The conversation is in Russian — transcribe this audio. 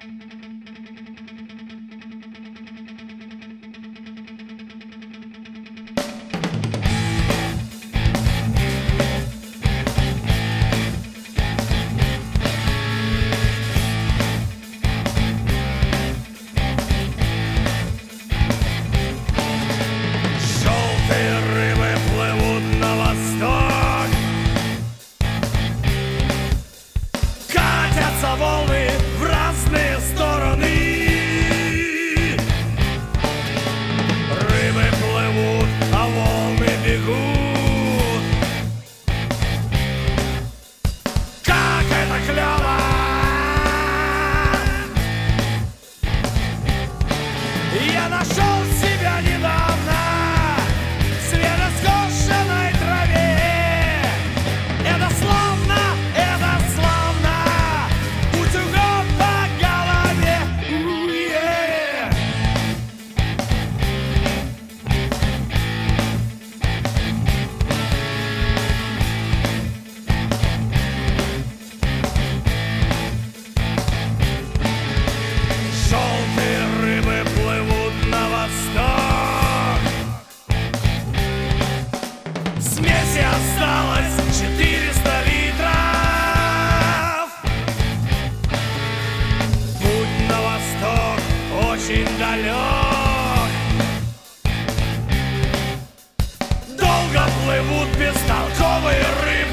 Желтые рыбы плывут на восток, катятся волны в разные стороны. Рыбы плывут, а волны бегут. Как это клёво! Я нашел себя недавно в свежескошенной траве. Это славно, утюгом по голове. У-е. Желтые рыбы плывут на восток. Смеси осталось 400 литров. Путь на восток очень далек. Долго плывут бестолковые рыбы.